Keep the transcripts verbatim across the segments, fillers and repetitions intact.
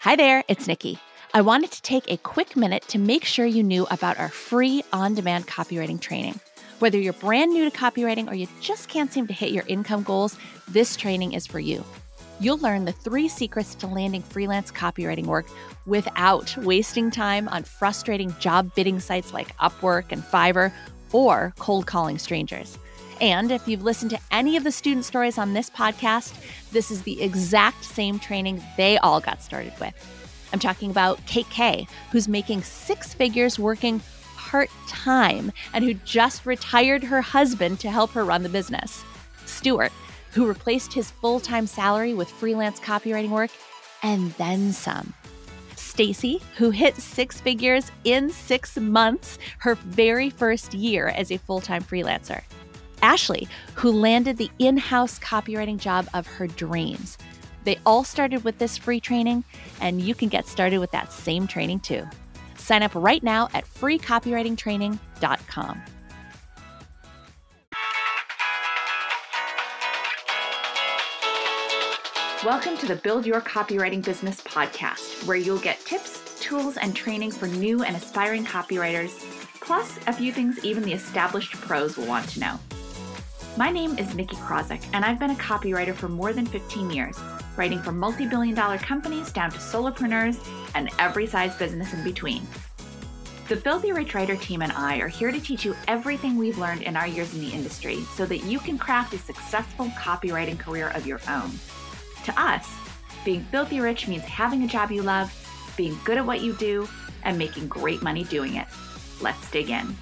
Hi there, it's Nikki. I wanted to take a quick minute to make sure you knew about our free on-demand copywriting training. Whether you're brand new to copywriting or you just can't seem to hit your income goals, this training is for you. You'll learn the three secrets to landing freelance copywriting work without wasting time on frustrating job bidding sites like Upwork and Fiverr or cold calling strangers. And if you've listened to any of the student stories on this podcast, this is the exact same training they all got started with. I'm talking about Kate Kay, who's making six figures working part-time and who just retired her husband to help her run the business. Stuart, who replaced his full-time salary with freelance copywriting work and then some. Stacy, who hit six figures in six months, her very first year as a full-time freelancer. Ashley, who landed the in-house copywriting job of her dreams. They all started with this free training, and you can get started with that same training too. Sign up right now at free copywriting training dot com. Welcome to the Build Your Copywriting Business podcast, where you'll get tips, tools, and training for new and aspiring copywriters, plus a few things even the established pros will want to know. My name is Nikki Krosick, and I've been a copywriter for more than fifteen years, writing for multi-billion dollar companies down to solopreneurs and every size business in between. The Filthy Rich Writer team and I are here to teach you everything we've learned in our years in the industry so that you can craft a successful copywriting career of your own. To us, being filthy rich means having a job you love, being good at what you do, and making great money doing it. Let's dig in.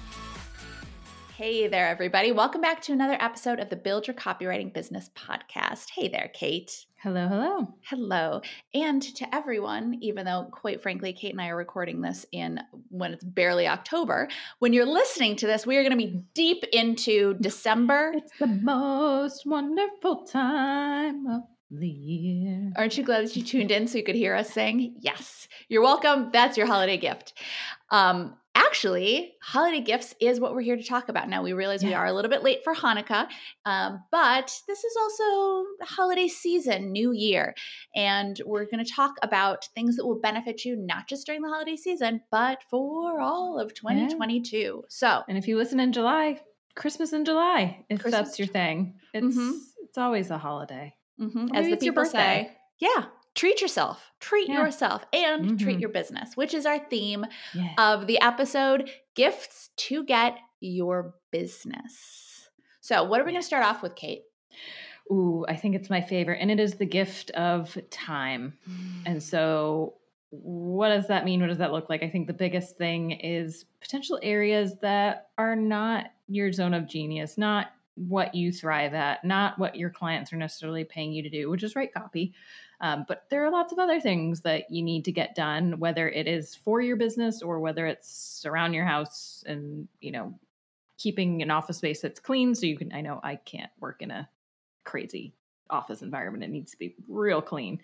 Hey there, everybody. Welcome back to another episode of the Build Your Copywriting Business podcast. Hey there, Kate. Hello, hello. Hello. And to everyone, even though, quite frankly, Kate and I are recording this in when it's barely October, when you're listening to this, we are going to be deep into December. It's the most wonderful time of the year. Aren't you glad that you tuned in so you could hear us sing? Yes. You're welcome. That's your holiday gift. Um, Actually, holiday gifts is what we're here to talk about. Now, we realize yeah. we are a little bit late for Hanukkah, um, but this is also the holiday season, New Year, and we're going to talk about things that will benefit you not just during the holiday season, but for all of twenty twenty-two. Yeah. So, and if you listen in July, Christmas in July, if Christmas. That's your thing. It's mm-hmm. it's always a holiday. Mm-hmm. As the people say, yeah. Treat yourself, treat yeah. yourself, and mm-hmm. treat your business, which is our theme yeah. of the episode, Gifts to Get Your Business. So what are we going to start off with, Kate? Ooh, I think it's my favorite, and it is the gift of time. Mm. And so what does that mean? What does that look like? I think the biggest thing is potential areas that are not your zone of genius, not what you thrive at, not what your clients are necessarily paying you to do, which is write copy. Um, but there are lots of other things that you need to get done, whether it is for your business or whether it's around your house and, you know, keeping an office space that's clean. So you can, I know I can't work in a crazy office environment. It needs to be real clean.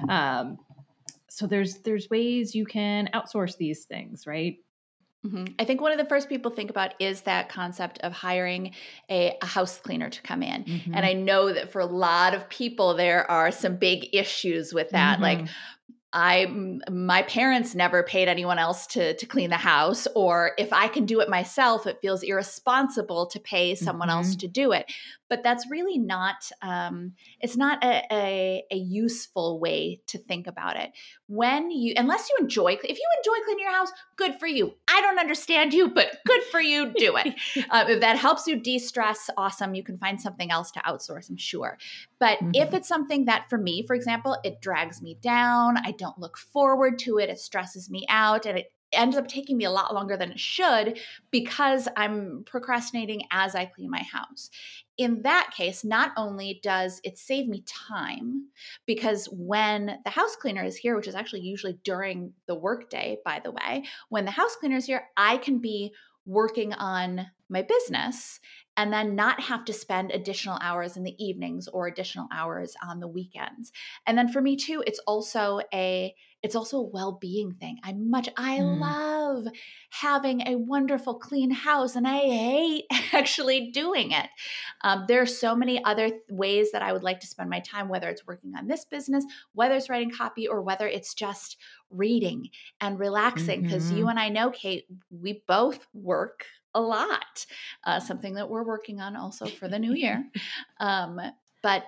Um, so there's, there's ways you can outsource these things, right? Mm-hmm. I think one of the first people think about is that concept of hiring a, a house cleaner to come in. Mm-hmm. And I know that for a lot of people, there are some big issues with that. Mm-hmm. Like I, my parents never paid anyone else to, to clean the house, or if I can do it myself, it feels irresponsible to pay someone mm-hmm. else to do it. But that's really not, um, it's not a, a, a useful way to think about it. When you, unless you enjoy, if you enjoy cleaning your house, good for you. I don't understand you, but good for you, do it. uh, if that helps you de-stress, awesome. You can find something else to outsource, I'm sure. But mm-hmm. if it's something that for me, for example, it drags me down, I don't look forward to it, it stresses me out, and it ends up taking me a lot longer than it should because I'm procrastinating as I clean my house. In that case, not only does it save me time, because when the house cleaner is here, which is actually usually during the workday, by the way, when the house cleaner is here, I can be working on my business and then not have to spend additional hours in the evenings or additional hours on the weekends. And then for me too, it's also a it's also a well-being thing. I much I Mm. love having a wonderful clean house, and I hate actually doing it. Um, there are so many other th- ways that I would like to spend my time, whether it's working on this business, whether it's writing copy, or whether it's just reading and relaxing. Because you Mm-hmm. and I know, Kate, we both work a lot, uh, something that we're working on also for the new year. Um, but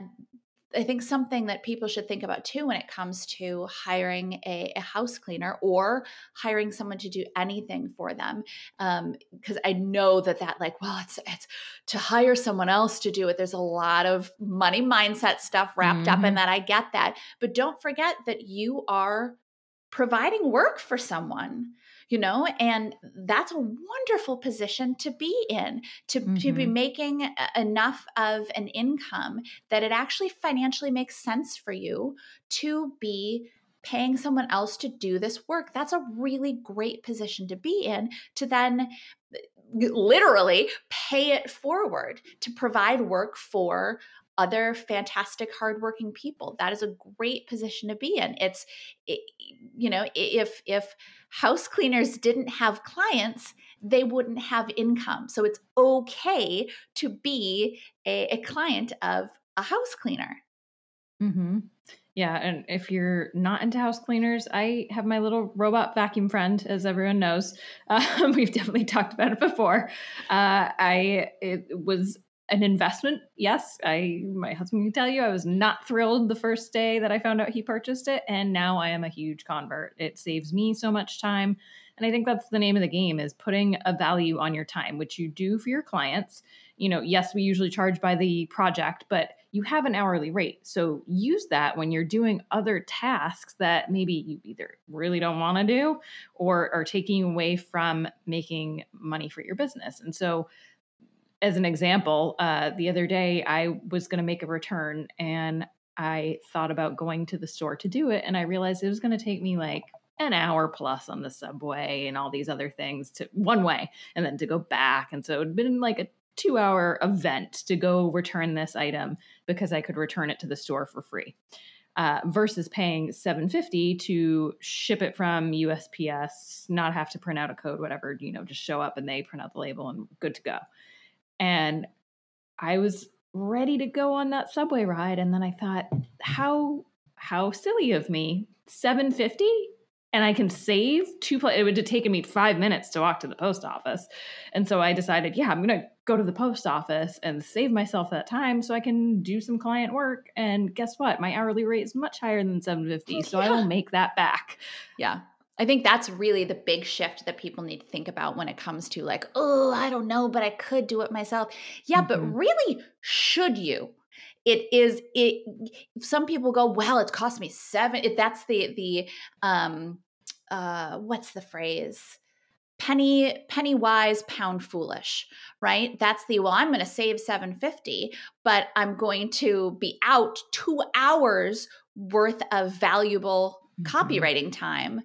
I think something that people should think about too when it comes to hiring a, a house cleaner or hiring someone to do anything for them, because um, I know that that like, well, it's it's to hire someone else to do it. There's a lot of money mindset stuff wrapped Mm-hmm. up in that. I get that, but don't forget that you are providing work for someone, you know, and that's a wonderful position to be in, to, Mm-hmm. to be making enough of an income that it actually financially makes sense for you to be paying someone else to do this work. That's a really great position to be in, to then literally pay it forward to provide work for other fantastic hardworking people. That is a great position to be in. It's, it, you know, if if house cleaners didn't have clients, they wouldn't have income. So it's okay to be a, a client of a house cleaner. Mm-hmm. Yeah, and if you're not into house cleaners, I have my little robot vacuum friend, as everyone knows. Um, we've definitely talked about it before. Uh, I it was an investment. Yes, I my husband can tell you I was not thrilled the first day that I found out he purchased it, and now I am a huge convert. It saves me so much time, and I think that's the name of the game, is putting a value on your time, which you do for your clients. You know, yes, we usually charge by the project, but you have an hourly rate. So use that when you're doing other tasks that maybe you either really don't want to do or are taking away from making money for your business. And so, as an example, uh, the other day I was going to make a return and I thought about going to the store to do it. And I realized it was going to take me like an hour plus on the subway and all these other things to one way and then to go back. And so it had been like a two hour event to go return this item because I could return it to the store for free, uh, versus paying seven fifty to ship it from U S P S, not have to print out a code, whatever, you know, just show up and they print out the label and good to go. And I was ready to go on that subway ride. And then I thought, how, how silly of me, seven fifty, and I can save two, pl- it would have taken me five minutes to walk to the post office. And so I decided, yeah, I'm going to go to the post office and save myself that time so I can do some client work. And guess what? My hourly rate is much higher than seven fifty. So Yeah. I will make that back. Yeah. I think that's really the big shift that people need to think about when it comes to like, oh, I don't know, but I could do it myself. Yeah, but Mm-hmm. really, should you? It is it. Some people go, well, it's cost me seven. If that's the the um, uh, what's the phrase? Penny penny wise, pound foolish, right? That's the, well, I'm going to save seven fifty, but I'm going to be out two hours worth of valuable Mm-hmm. copywriting time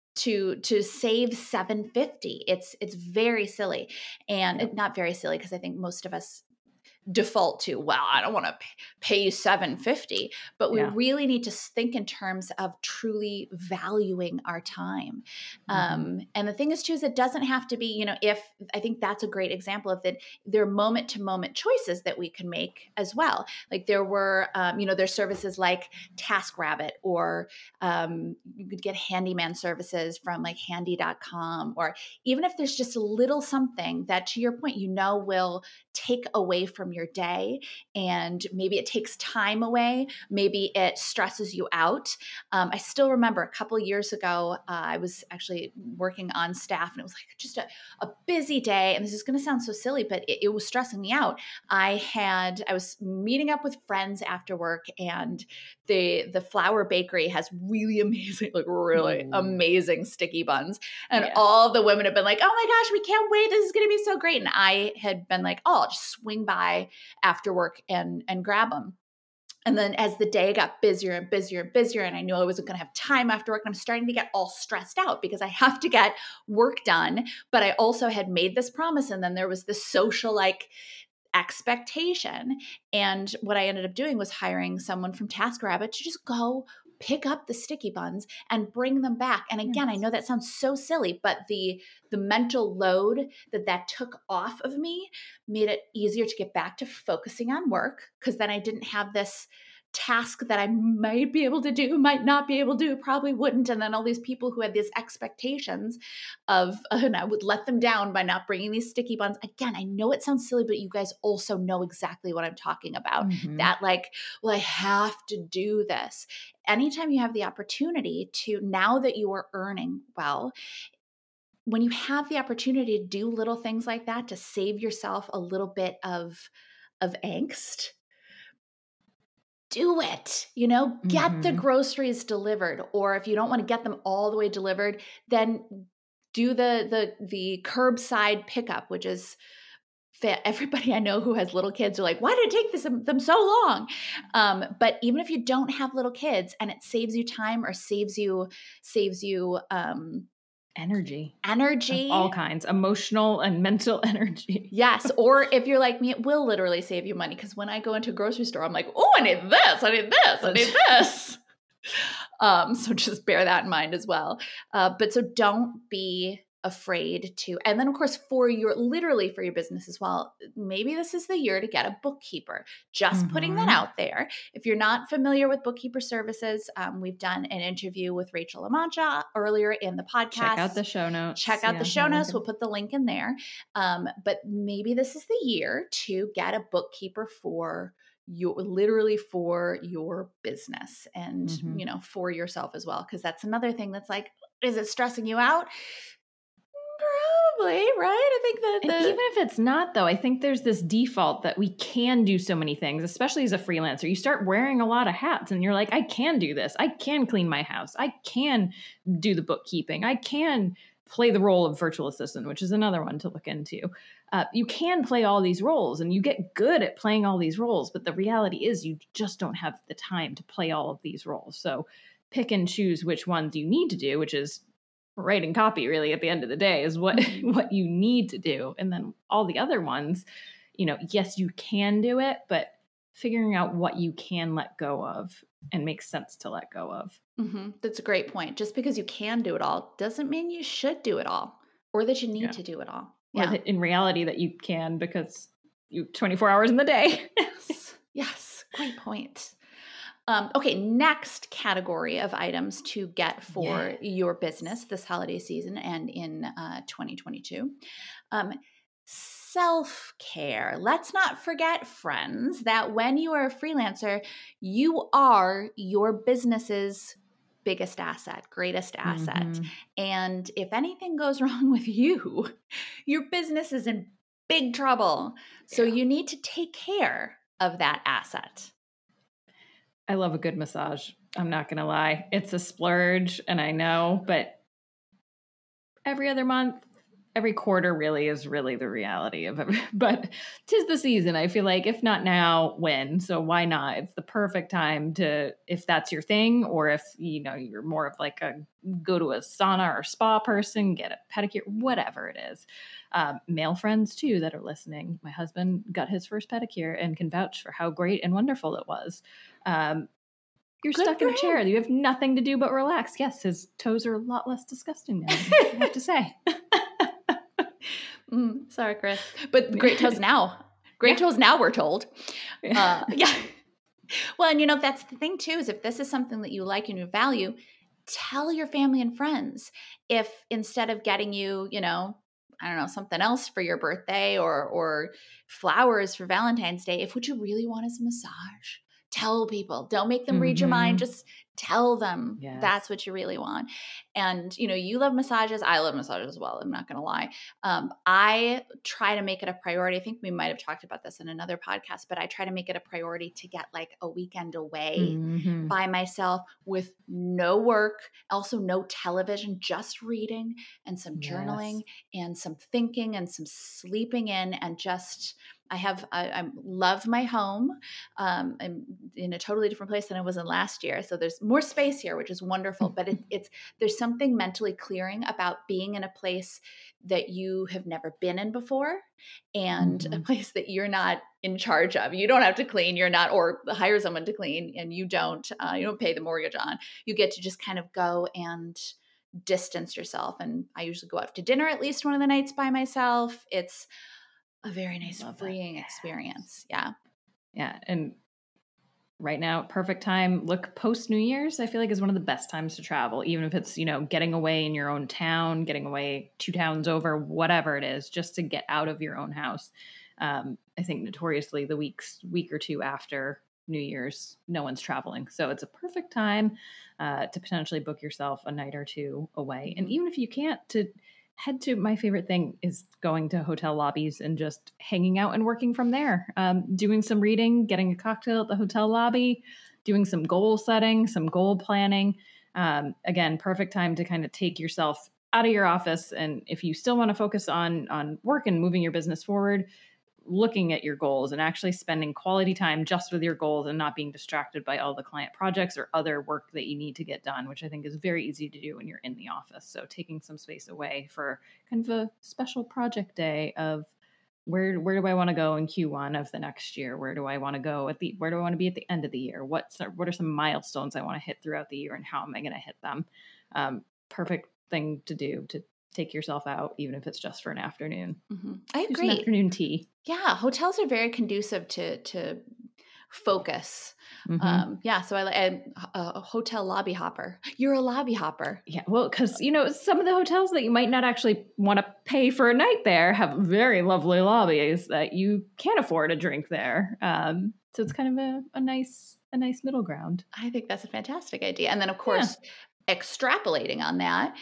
to to save seven fifty. It's it's very silly, and Yep. not very silly, because I think most of us default to, well, I don't want to pay you seven fifty, but we Yeah. really need to think in terms of truly valuing our time. Mm-hmm. Um, and the thing is too, is it doesn't have to be, you know, if I think that's a great example of that. There are moment to moment choices that we can make as well. Like there were, um, you know, there's services like TaskRabbit, or um, you could get handyman services from like handy dot com, or even if there's just a little something that, to your point, you know, will take away from your day, and maybe it takes time away, maybe it stresses you out. Um, I still remember a couple of years ago, uh, I was actually working on staff, and it was like just a, a busy day. And this is going to sound so silly, but it, it was stressing me out. I had, I was meeting up with friends after work, and the the Flour Bakery has really amazing, like really Ooh. amazing sticky buns. And Yeah. all the women have been like, oh my gosh, we can't wait. This is going to be so great. And I had been like, oh, I'll just swing by after work and, and grab them. And then as the day got busier and busier and busier, and I knew I wasn't going to have time after work, and I'm starting to get all stressed out because I have to get work done. But I also had made this promise. And then there was this social, like, expectation. And what I ended up doing was hiring someone from TaskRabbit to just go pick up the sticky buns and bring them back. And again, I know that sounds so silly, but the the mental load that that took off of me made it easier to get back to focusing on work, because then I didn't have this task that I might be able to do, might not be able to do, probably wouldn't. And then all these people who had these expectations of, uh, and I would let them down by not bringing these sticky buns. Again, I know it sounds silly, but you guys also know exactly what I'm talking about. Mm-hmm. That like, well, I have to do this. Anytime you have the opportunity to, now that you are earning well, when you have the opportunity to do little things like that to save yourself a little bit of, of angst, do it, you know, get Mm-hmm. the groceries delivered. Or if you don't want to get them all the way delivered, then do the, the, the curbside pickup, which is everybody I know who has little kids are like, why did it take this, them so long? Um, but even if you don't have little kids and it saves you time or saves you, saves you, um, energy, energy, of all kinds, emotional and mental energy. Yes. Or if you're like me, it will literally save you money. Because when I go into a grocery store, I'm like, oh, I need this, I need this, I need this. Um, so just bear that in mind as well. Uh, but so don't be afraid to, and then of course for your, literally for your business as well, maybe this is the year to get a bookkeeper. Just Mm-hmm. putting that out there. If you're not familiar with bookkeeper services, um, we've done an interview with Rachel Lamancha earlier in the podcast. Check out the show notes. Check out yeah, the show notes. we'll We'll put the link in there. Um, but maybe this is the year to get a bookkeeper for your, literally for your business and, mm-hmm. you know, for yourself as well. Cause that's another thing that's like, is it stressing you out? Probably, right? I think that, and the- even if it's not, though, I think there's this default that we can do so many things, especially as a freelancer. You start wearing a lot of hats and you're like, I can do this. I can clean my house. I can do the bookkeeping. I can play the role of virtual assistant, which is another one to look into. Uh, you can play all these roles and you get good at playing all these roles. But the reality is you just don't have the time to play all of these roles. So pick and choose which ones you need to do, which is writing copy really at the end of the day is what, what you need to do. And then all the other ones, you know, yes, you can do it, but figuring out what you can let go of and makes sense to let go of. Mm-hmm. That's a great point. Just because you can do it all doesn't mean you should do it all or that you need Yeah. to do it all. Or Yeah. that in reality that you can because you twenty-four hours in the day. Yes. Yes. Great point. Um, okay, next category of items to get for Yeah. your business this holiday season and in uh, twenty twenty-two. Um, self-care. Let's not forget, friends, that when you are a freelancer, you are your business's biggest asset, greatest asset. Mm-hmm. And if anything goes wrong with you, your business is in big trouble. So Yeah. you need to take care of that asset. I love a good massage. I'm not going to lie. It's a splurge, and I know, but every other month, every quarter really is really the reality of it. But 'tis the season. I feel like if not now, when? So why not? It's the perfect time to, if that's your thing, or if, you know, you're more of like a go to a sauna or spa person, get a pedicure, whatever it is. Um, male friends too that are listening. My husband got his first pedicure and can vouch for how great and wonderful it was. Um, You're Good stuck for in a him. chair. You have nothing to do but relax. Yes, his toes are a lot less disgusting now, I have to say. Mm, sorry, Chris. But great toes now. Great Yeah. toes now, we're told. Uh, yeah. Well, and you know, that's the thing too, is if this is something that you like and you value, tell your family and friends. If instead of getting you, you know, I don't know, something else for your birthday or or flowers for Valentine's Day, if what you really want is a massage, tell people. Don't make them read your mind. Mhm. Just tell them Yes. that's what you really want. And, you know, you love massages. I love massages as well. I'm not going to lie. Um, I try to make it a priority. I think we might have talked about this in another podcast, but I try to make it a priority to get like a weekend away Mhm. by myself with no work, also no television, just reading and some Yes. journaling and some thinking and some sleeping in and just I have I, I love my home. Um, I'm in a totally different place than I was in last year. So there's more space here, which is wonderful. But it, it's there's something mentally clearing about being in a place that you have never been in before, and mm-hmm. a place that you're not in charge of. You don't have to clean. You're not, or hire someone to clean, and you don't. Uh, you don't pay the mortgage on. You get to just kind of go and distance yourself. And I usually go out to dinner at least one of the nights by myself. It's a very nice freeing experience. Yeah. Yeah. And right now, perfect time. Look, post New Year's, I feel like is one of the best times to travel, even if it's, you know, getting away in your own town, getting away two towns over, whatever it is, just to get out of your own house. Um, I think notoriously the weeks, week or two after New Year's, no one's traveling. So it's a perfect time uh, to potentially book yourself a night or two away. And even if you can't, to head to, my favorite thing is going to hotel lobbies and just hanging out and working from there, um, doing some reading, getting a cocktail at the hotel lobby, doing some goal setting, some goal planning. Um, again, perfect time to kind of take yourself out of your office. And if you still want to focus on, on work and moving your business forward, looking at your goals and actually spending quality time just with your goals and not being distracted by all the client projects or other work that you need to get done, which I think is very easy to do when you're in the office. So taking some space away for kind of a special project day of where where do I want to go in Q one of the next year? Where do I want to go at the where do I want to be at the end of the year? What's what are some milestones I want to hit throughout the year, and how am I going to hit them? Um, perfect thing to do to take yourself out, even if it's just for an afternoon. Mm-hmm. I agree. Do some afternoon tea. Yeah, hotels are very conducive to to focus. Mm-hmm. Um, yeah, so I like a hotel lobby hopper. You're a lobby hopper. Yeah, well, because you know some of the hotels that you might not actually want to pay for a night there have very lovely lobbies that you can't afford a drink there. Um, so it's kind of a, a nice a nice middle ground. I think that's a fantastic idea. And then of course, yeah. extrapolating on that.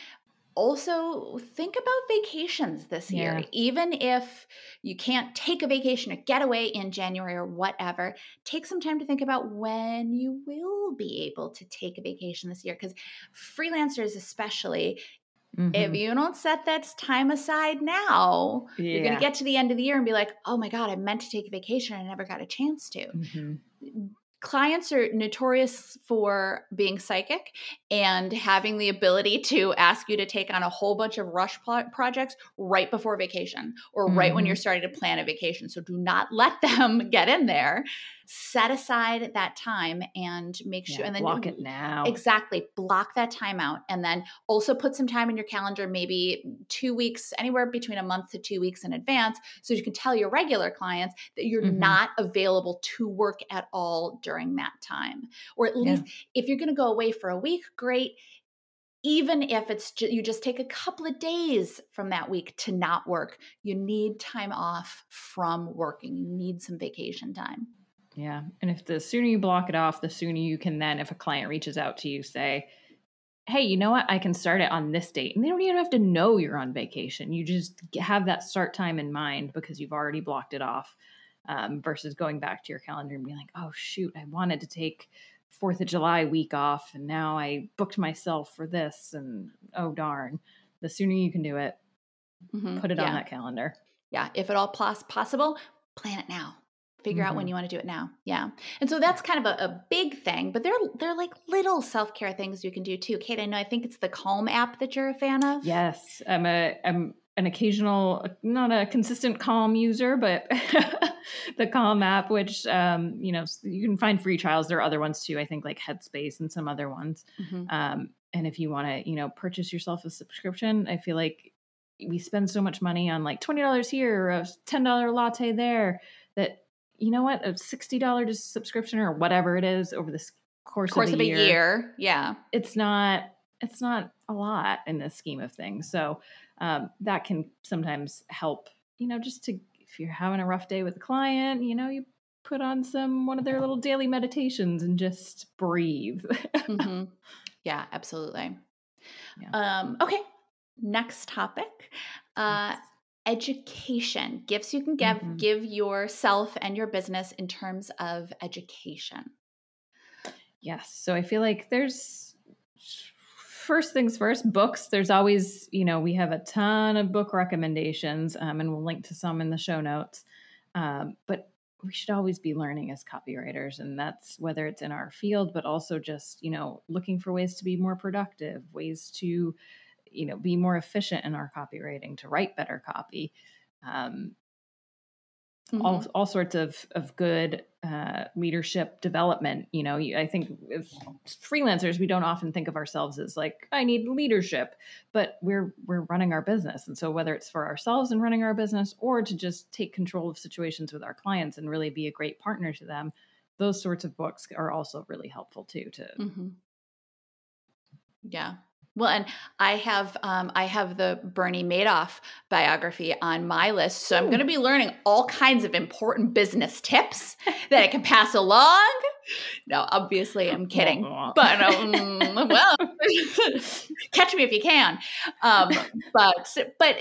Also, think about vacations this year. Yeah. Even if you can't take a vacation or get away in January or whatever, take some time to think about when you will be able to take a vacation this year. Because freelancers especially, mm-hmm. if you don't set that time aside now, yeah. you're going to get to the end of the year and be like, oh my God, I meant to take a vacation. I never got a chance to. Mm-hmm. Clients are notorious for being psychic and having the ability to ask you to take on a whole bunch of rush projects right before vacation or mm-hmm. right when you're starting to plan a vacation. So do not let them get in there. Set aside that time and make sure, yeah, and then block it now. Exactly. Block that time out. And then also put some time in your calendar, maybe two weeks, anywhere between a month to two weeks in advance. So you can tell your regular clients that you're mm-hmm. not available to work at all during that time. Or at least yeah. if you're going to go away for a week, great. Even if it's ju- you just take a couple of days from that week to not work, you need time off from working. You need some vacation time. Yeah. And if the sooner you block it off, the sooner you can then, if a client reaches out to you, say, hey, you know what? I can start it on this date. And they don't even have to know you're on vacation. You just have that start time in mind because you've already blocked it off, um, versus going back to your calendar and being like, oh, shoot, I wanted to take fourth of July week off. And now I booked myself for this. And oh, darn. The sooner you can do it, mm-hmm. put it yeah. on that calendar. Yeah. If at all pos- possible, plan it now. Figure mm-hmm. out when you want to do it now. Yeah. And so that's kind of a, a big thing, but they're, they're like little self-care things you can do too. Kate, I know, I think it's the Calm app that you're a fan of. Yes. I'm a, I'm an occasional, not a consistent Calm user, but the Calm app, which, um, you know, you can find free trials. There are other ones too. I think like Headspace and some other ones. Mm-hmm. Um, and if you want to, you know, purchase yourself a subscription, I feel like we spend so much money on like twenty dollars here or a ten dollars latte there that, you know what, a sixty dollars subscription or whatever it is over the course, course of, of a, a year, year. Yeah. It's not, it's not a lot in the scheme of things. So um, that can sometimes help, you know, just to, if you're having a rough day with a client, you know, you put on some, one of their little daily meditations and just breathe. mm-hmm. Yeah, absolutely. Yeah. Um, okay. Next topic. Uh, yes. Education, gifts you can give, mm-hmm. give yourself and your business in terms of education. Yes. So I feel like there's, first things first, books. There's always, you know, we have a ton of book recommendations, um, and we'll link to some in the show notes. Um, but we should always be learning as copywriters. And that's whether it's in our field, but also just, you know, looking for ways to be more productive, ways to, you know, be more efficient in our copywriting, to write better copy. Um, Mm-hmm. all all sorts of of good uh, leadership development. You know, I think as freelancers, we don't often think of ourselves as like, I need leadership, but we're we're running our business, and so whether it's for ourselves and running our business, or to just take control of situations with our clients and really be a great partner to them, those sorts of books are also really helpful too. To mm-hmm. Yeah. Well, and I have um, I have the Bernie Madoff biography on my list, so Ooh. I'm going to be learning all kinds of important business tips that I can pass along. No, obviously I'm kidding, but um, well, catch me if you can. Um, but but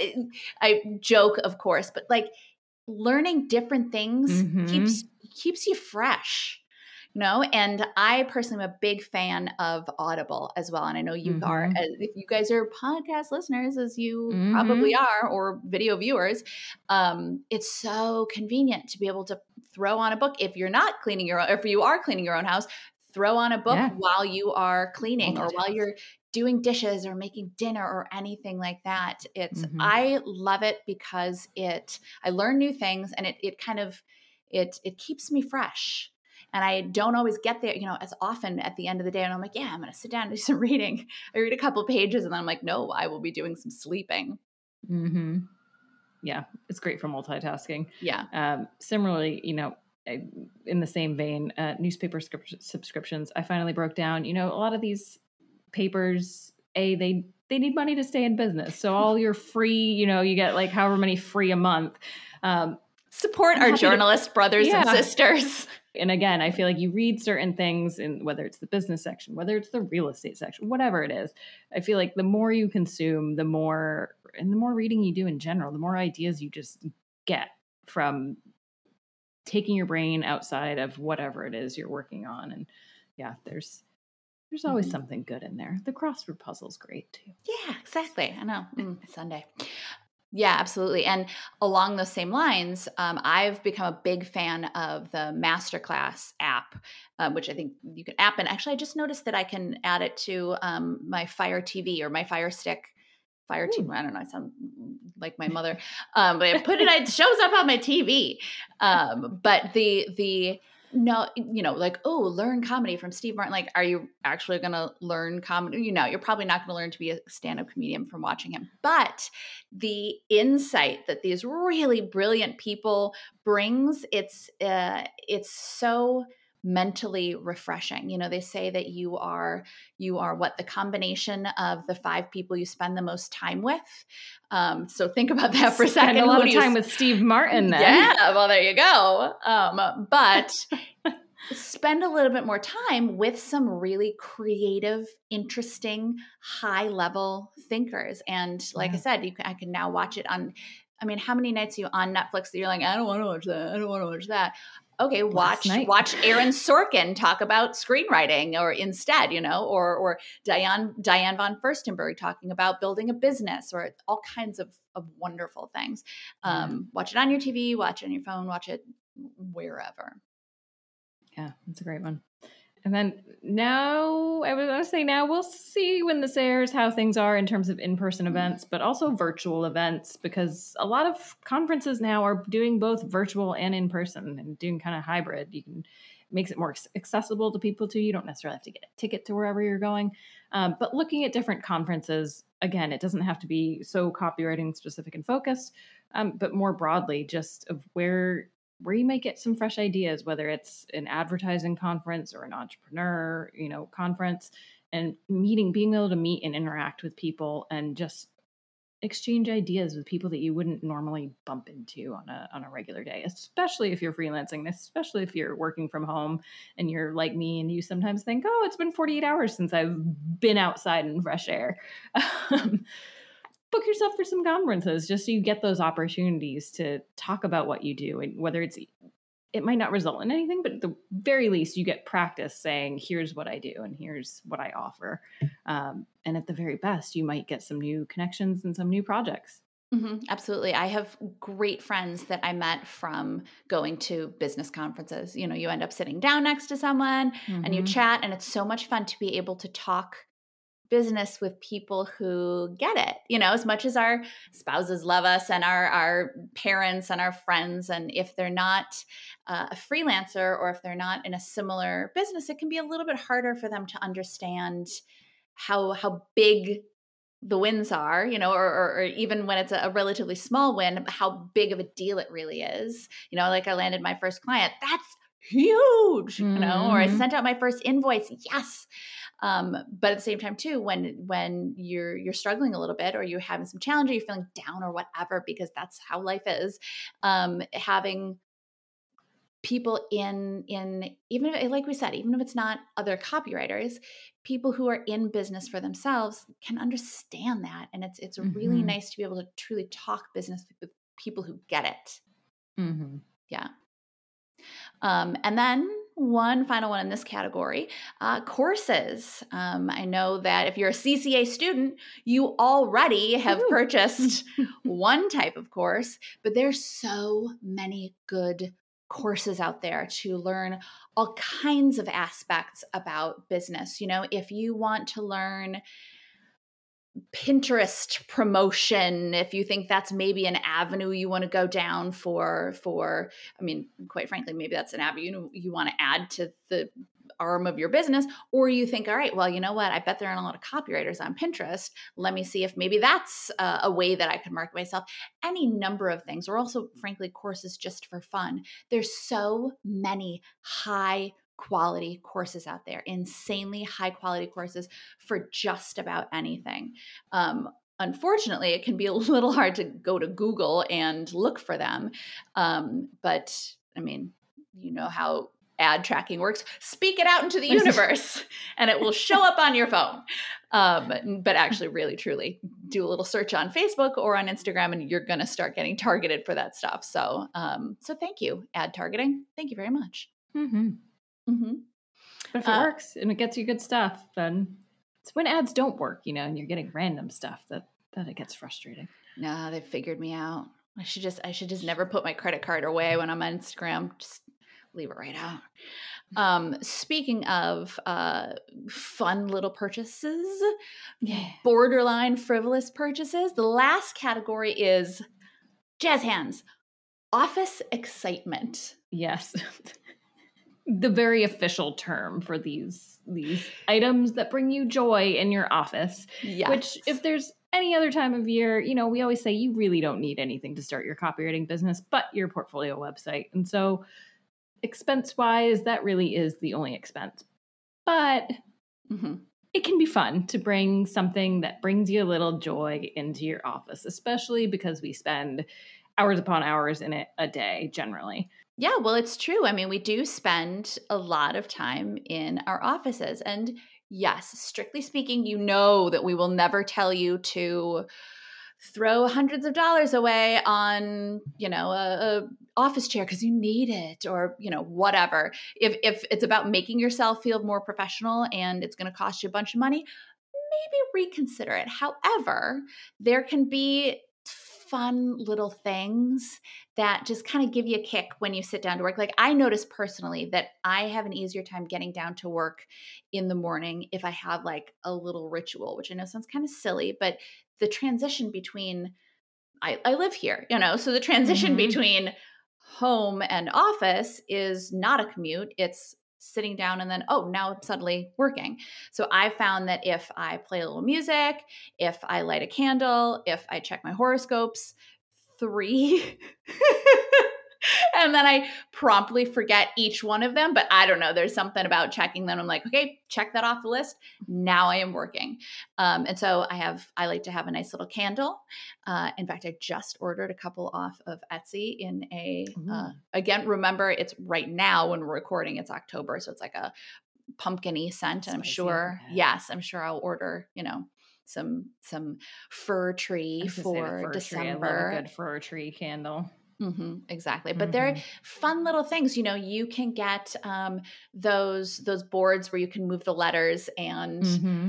I joke, of course, but like learning different things mm-hmm. keeps keeps you fresh. You know, and I personally am a big fan of Audible as well. And I know you mm-hmm. are, if you guys are podcast listeners, as you mm-hmm. probably are, or video viewers, um, it's so convenient to be able to throw on a book. If you're not cleaning your own, if you are cleaning your own house, throw on a book yeah. while you are cleaning or while you're doing dishes or making dinner or anything like that. It's, mm-hmm. I love it because it, I learn new things and it, it kind of, it, it keeps me fresh. And I don't always get there, you know, as often at the end of the day. And I'm like, yeah, I'm going to sit down and do some reading. I read a couple pages and then I'm like, no, I will be doing some sleeping. Mm-hmm. Yeah, it's great for multitasking. Yeah. Um, similarly, you know, in the same vein, uh, newspaper script- subscriptions, I finally broke down, you know, a lot of these papers, A, they they need money to stay in business. So all your free, you know, you get like however many free a month. Um, Support I'm our journalist to, brothers yeah. and sisters. And again, I feel like you read certain things in whether it's the business section, whether it's the real estate section, whatever it is. I feel like the more you consume, the more, and the more reading you do in general, the more ideas you just get from taking your brain outside of whatever it is you're working on. And yeah, there's, there's always mm-hmm. something good in there. The crossword puzzle's great too. Yeah, exactly. I know. Mm, Sunday. Yeah, absolutely. And along those same lines, um, I've become a big fan of the Masterclass app, um, which I think you can app. And actually, I just noticed that I can add it to um, my Fire T V or my Fire Stick. Fire T V. I don't know. I sound like my mother, um, but I put it. It shows up on my T V. Um, but the the no, you know, like, oh, learn comedy from Steve Martin. Like, are you actually going to learn comedy? You know, you're probably not going to learn to be a stand-up comedian from watching him. But the insight that these really brilliant people brings, it's uh, it's so mentally refreshing. You know, they say that you are you are what the combination of the five people you spend the most time with. Um, so think about that for a second. Spend a lot of time with Steve Martin then. Yeah, well, there you go. Um, but spend a little bit more time with some really creative, interesting, high-level thinkers. And like yeah. I said, you can, I can now watch it on. I mean, how many nights are you on Netflix that you're like, I don't want to watch that. I don't want to watch that. Okay, watch watch Aaron Sorkin talk about screenwriting, or instead, you know, or or Diane Diane von Furstenberg talking about building a business, or all kinds of of wonderful things. Um, yeah. Watch it on your T V, watch it on your phone, watch it wherever. Yeah, that's a great one. And then now, I was going to say now we'll see when this airs how things are in terms of in-person events, but also virtual events, because a lot of conferences now are doing both virtual and in-person and doing kind of hybrid. You can makes it more accessible to people too. You don't necessarily have to get a ticket to wherever you're going. Um, but looking at different conferences, again, it doesn't have to be so copywriting specific and focused, um, but more broadly, just of where where you might get some fresh ideas, whether it's an advertising conference or an entrepreneur, you know, conference, and meeting, being able to meet and interact with people and just exchange ideas with people that you wouldn't normally bump into on a on a regular day, especially if you're freelancing, especially if you're working from home and you're like me and you sometimes think, oh, it's been forty-eight hours since I've been outside in fresh air. Um, book yourself for some conferences just so you get those opportunities to talk about what you do, and whether it's, it might not result in anything, but at the very least you get practice saying, here's what I do and here's what I offer. Um, and at the very best, you might get some new connections and some new projects. Mm-hmm, absolutely. I have great friends that I met from going to business conferences. You know, you end up sitting down next to someone and you Mm-hmm. chat, and it's so much fun to be able to talk business with people who get it, you know, as much as our spouses love us and our, our parents and our friends. And if they're not uh, a freelancer, or if they're not in a similar business, it can be a little bit harder for them to understand how, how big the wins are, you know, or, or, or even when it's a, a relatively small win, how big of a deal it really is. You know, like I landed my first client. That's huge, you know, or I Mm-hmm. sent out my first invoice. Yes. Um, but at the same time too, when, when you're, you're struggling a little bit, or you're having some challenge, or you're feeling down or whatever, because that's how life is, um, having people in, in, even if, like we said, even if it's not other copywriters, people who are in business for themselves can understand that. And it's, it's really Mm-hmm. nice to be able to truly talk business with people who get it. Mm-hmm. Yeah. Um, and then one final one in this category, uh, courses. Um, I know that if you're a C C A student, you already have Woo-hoo. purchased one type of course, but there's so many good courses out there to learn all kinds of aspects about business. You know, if you want to learn Pinterest promotion, if you think that's maybe an avenue you want to go down for, for, I mean, quite frankly, maybe that's an avenue you, you want to add to the arm of your business, or you think, all right, well, you know what? I bet there aren't a lot of copywriters on Pinterest. Let me see if maybe that's a, a way that I could market myself. Any number of things, or also, frankly, courses just for fun. There's so many high quality courses out there, insanely high quality courses for just about anything. Um, unfortunately, it can be a little hard to go to Google and look for them. Um, but I mean, you know how ad tracking works. Speak it out into the universe and it will show up on your phone. Um, but actually, really, truly do a little search on Facebook or on Instagram, and you're going to start getting targeted for that stuff. So, um, so thank you, ad targeting. Thank you very much. Mm-hmm. Mm-hmm. But if it Uh, works and it gets you good stuff, then it's when ads don't work, you know, and you're getting random stuff that, that it gets frustrating. No, they figured me out. I should just I should just never put my credit card away when I'm on Instagram. Just leave it right out. Um, speaking of uh, fun little purchases, Yeah. borderline frivolous purchases, the last category is jazz hands, office excitement. Yes. The very official term for these these items that bring you joy in your office. Yes. Which, if there's any other time of year, you know, we always say you really don't need anything to start your copywriting business but your portfolio website. And so expense-wise, that really is the only expense. But mm-hmm. it can be fun to bring something that brings you a little joy into your office, especially because we spend hours upon hours in it a day generally. Yeah, well, it's true. I mean, we do spend a lot of time in our offices. And yes, strictly speaking, you know that we will never tell you to throw hundreds of dollars away on, you know, a, a office chair because you need it, or, you know, whatever. If if it's about making yourself feel more professional and it's going to cost you a bunch of money, maybe reconsider it. However, there can be fun little things that just kind of give you a kick when you sit down to work. Like, I notice personally that I have an easier time getting down to work in the morning if I have like a little ritual, which I know sounds kind of silly, but the transition between I, I live here, you know, so the transition Mm-hmm. between home and office is not a commute. It's sitting down and then, oh, now I'm suddenly working. So I found that if I play a little music, if I light a candle, if I check my horoscopes, three, and then I promptly forget each one of them. But I don't know. There's something about checking them. I'm like, okay, check that off the list. Now I am working. Um, and so I have, I like to have a nice little candle. Uh, in fact, I just ordered a couple off of Etsy in a, uh, again, remember it's right now when we're recording, it's October. So it's like a pumpkin-y scent. And I'm Spicy, sure, yeah. yes, I'm sure I'll order, you know, some, some fir tree for fir December. Tree. I love a good fir tree candle. Mm-hmm, exactly. But Mm-hmm. they're fun little things. You know, you can get um, those those boards where you can move the letters and mm-hmm.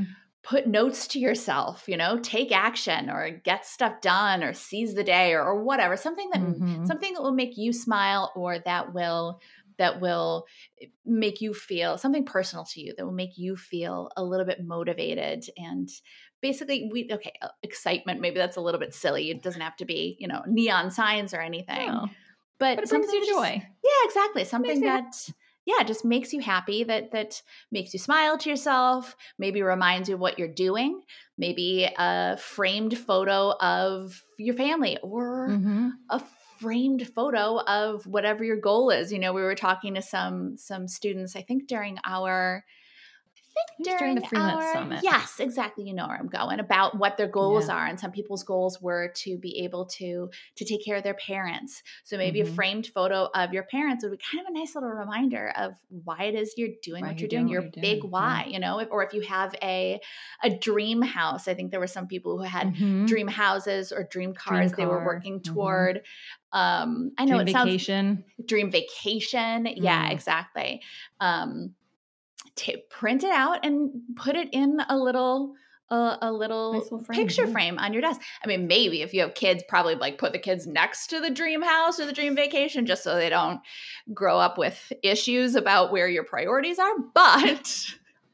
put notes to yourself, you know, take action or get stuff done or seize the day or, or whatever, something that, Mm-hmm. something that will make you smile or that will, that will make you feel something personal to you, that will make you feel a little bit motivated. And basically we, okay, excitement, maybe that's a little bit silly. It doesn't have to be, you know, neon signs or anything, No. but, But it something brings you just, joy. yeah, exactly. Something you that, yeah, just makes you happy, that, that makes you smile to yourself, maybe reminds you of what you're doing, maybe a framed photo of your family or Mm-hmm. a framed photo of whatever your goal is. You know, we were talking to some, some students, I think during our, I think during during the Freelance our, Summit. yes, exactly. You know where I'm going, about what their goals Yeah. are. And some people's goals were to be able to, to take care of their parents. So maybe mm-hmm. a framed photo of your parents would be kind of a nice little reminder of why it is you're doing why what you're you're doing, doing your you're big doing. why, yeah. you know, if, or if you have a, a dream house. I think there were some people who had mm-hmm. dream houses or dream cars dream they car. were working mm-hmm. toward. Um, I know dream it vacation. sounds dream vacation. Mm. Yeah, exactly. Um, T- print it out and put it in a little uh, a little, nice little frame, picture yeah. frame on your desk. I mean, maybe if you have kids, probably like put the kids next to the dream house or the dream vacation, just so they don't grow up with issues about where your priorities are. But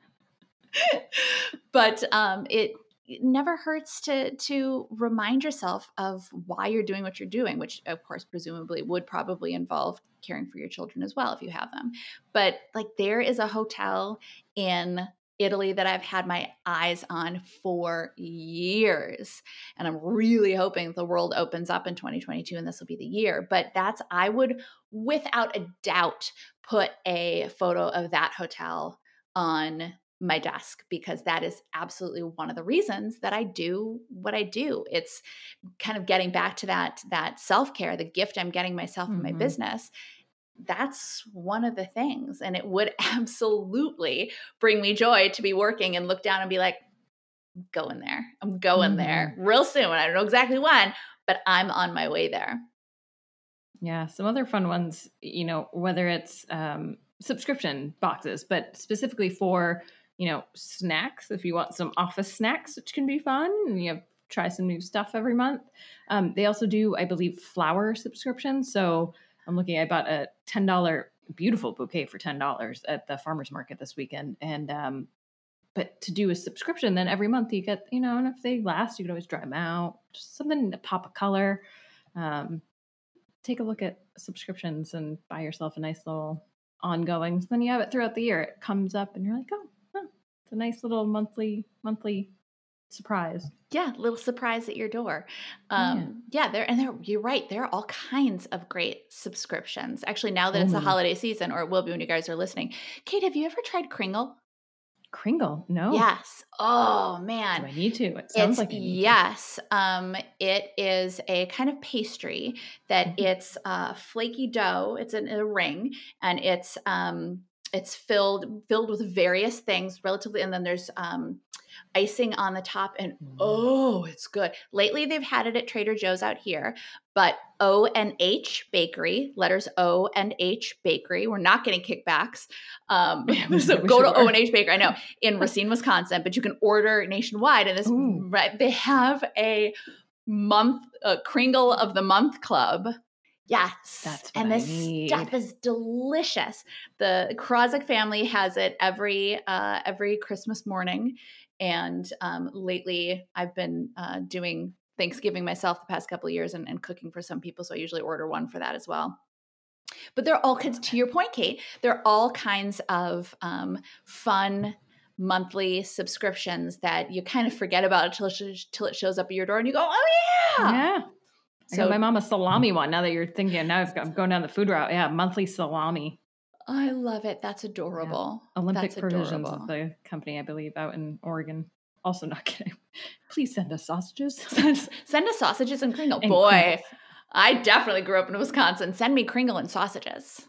but um, it, it never hurts to to remind yourself of why you're doing what you're doing, which of course presumably would probably involve caring for your children as well if you have them. But like there is a hotel in Italy that I've had my eyes on for years, and I'm really hoping the world opens up in twenty twenty-two and this will be the year. But that's, I would without a doubt put a photo of that hotel on my desk, because that is absolutely one of the reasons that I do what I do. It's kind of getting back to that, that self-care, the gift I'm getting myself mm-hmm. in my business. That's one of the things. And it would absolutely bring me joy to be working and look down and be like, I'm going there. I'm going mm-hmm. there real soon. I don't know exactly when, but I'm on my way there. Yeah. Some other fun ones, you know, whether it's um, subscription boxes, but specifically for, you know, snacks, if you want some office snacks, which can be fun, and you have, try some new stuff every month. Um, they also do, I believe, flower subscriptions. So I'm looking, I bought a ten dollars beautiful bouquet for ten dollars at the farmer's market this weekend. And, um, but to do a subscription, then every month you get, you know, and if they last, you can always dry them out, just something to pop of color. Um, take a look at subscriptions and buy yourself a nice little ongoing. So then you have it throughout the year. It comes up and you're like, oh, oh it's a nice little monthly, monthly surprise. Yeah, little surprise at your door. Um, yeah, yeah there and there. You're right. There are all kinds of great subscriptions. Actually, now that oh, it's the holiday season, or it will be when you guys are listening. Kate, have you ever tried Kringle? Kringle? No. Yes. Oh man. Do I need to? It sounds it's, like I need yes. to. Um, it is a kind of pastry that mm-hmm. it's uh, flaky dough. It's in a ring, and it's um, it's filled filled with various things, relatively, and then there's um, icing on the top, and oh, it's good. Lately, they've had it at Trader Joe's out here, but O and H Bakery, letters O and H Bakery. We're not getting kickbacks. Um, so go to O and H Bakery. I know in Racine, Wisconsin, but you can order nationwide. And this, right, they have a month, a Kringle of the Month Club. Yes. That's and this I stuff is delicious. The Krazik family has it every, uh, every Christmas morning. And um, lately I've been uh, doing Thanksgiving myself the past couple of years and, and cooking for some people. So I usually order one for that as well. But they're all kinds, to your point, Kate, there are all kinds of um, fun monthly subscriptions that you kind of forget about until it, till it shows up at your door and you go, oh yeah. Yeah. So I got my mom a salami one. Now that you're thinking, now I'm going down the food route. Yeah. Monthly salami. I love it. That's adorable. Yeah. Olympic That's Provisions adorable. is the company, I believe, out in Oregon. Also not kidding. Please send us sausages. Send us sausages and Kringle. And Boy, Kringles. I definitely grew up in Wisconsin. Send me Kringle and sausages.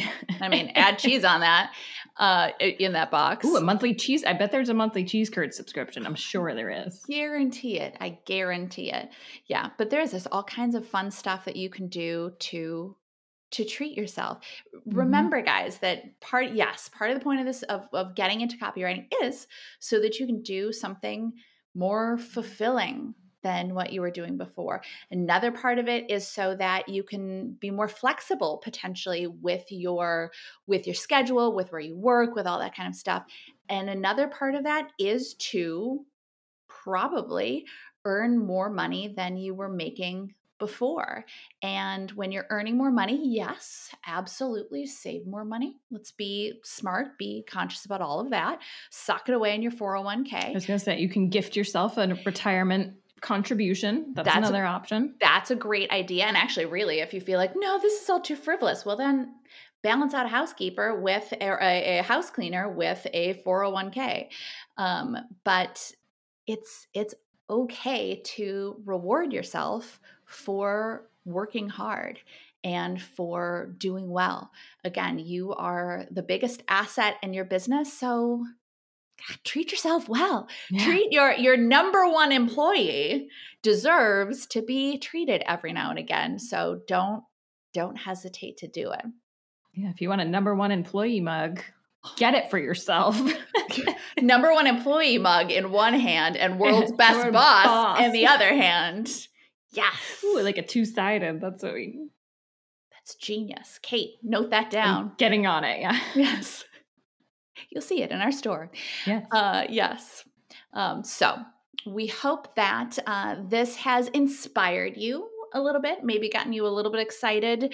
I mean, add cheese on that, uh, in that box. Ooh, a monthly cheese. I bet there's a monthly cheese curd subscription. I'm sure there is. Guarantee it. I guarantee it. Yeah. But there's this all kinds of fun stuff that you can do to to treat yourself. Mm-hmm. Remember, guys, that part, yes, part of the point of this, of, of getting into copywriting is so that you can do something more fulfilling than what you were doing before. Another part of it is so that you can be more flexible potentially with your with your schedule, with where you work, with all that kind of stuff. And another part of that is to probably earn more money than you were making before. And when you're earning more money, yes, absolutely save more money. Let's be smart, be conscious about all of that. Suck it away in your four oh one k. I was going to say, you can gift yourself a retirement contribution. That's, that's another a, option. That's a great idea. And actually, really, if you feel like, no, this is all too frivolous, well, then balance out a housekeeper with a, a, a house cleaner with a four oh one k. Um, but it's it's okay to reward yourself for working hard and for doing well. Again, you are the biggest asset in your business, so God, treat yourself well. Yeah. Treat your your number one employee deserves to be treated every now and again. So don't don't hesitate to do it. Yeah, if you want a number one employee mug, get it for yourself. Number one employee mug in one hand and world's best World boss, boss in the other hand. Yes. Ooh, like a two-sided. That's what we. That's genius. Kate, note that down. I'm getting on it. Yeah. Yes. You'll see it in our store. Yes. Uh, yes. Um, so we hope that uh, this has inspired you a little bit, maybe gotten you a little bit excited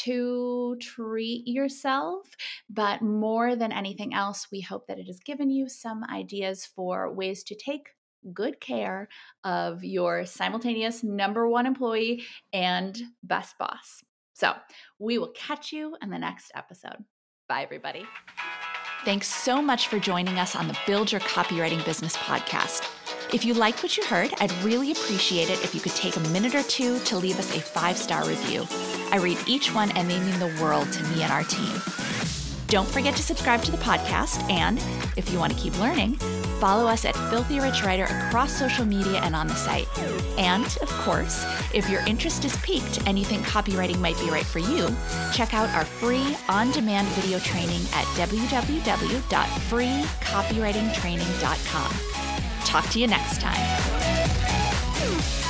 to treat yourself. But more than anything else, we hope that it has given you some ideas for ways to take good care of your simultaneous number one employee and best boss. So we will catch you in the next episode. Bye, everybody. Thanks so much for joining us on the Build Your Copywriting Business podcast. If you liked what you heard, I'd really appreciate it if you could take a minute or two to leave us a five-star review. I read each one and they mean the world to me and our team. Don't forget to subscribe to the podcast, and if you want to keep learning, follow us at Filthy Rich Writer across social media and on the site. And, of course, if your interest is piqued and you think copywriting might be right for you, check out our free on-demand video training at w w w dot free copywriting training dot com. Talk to you next time.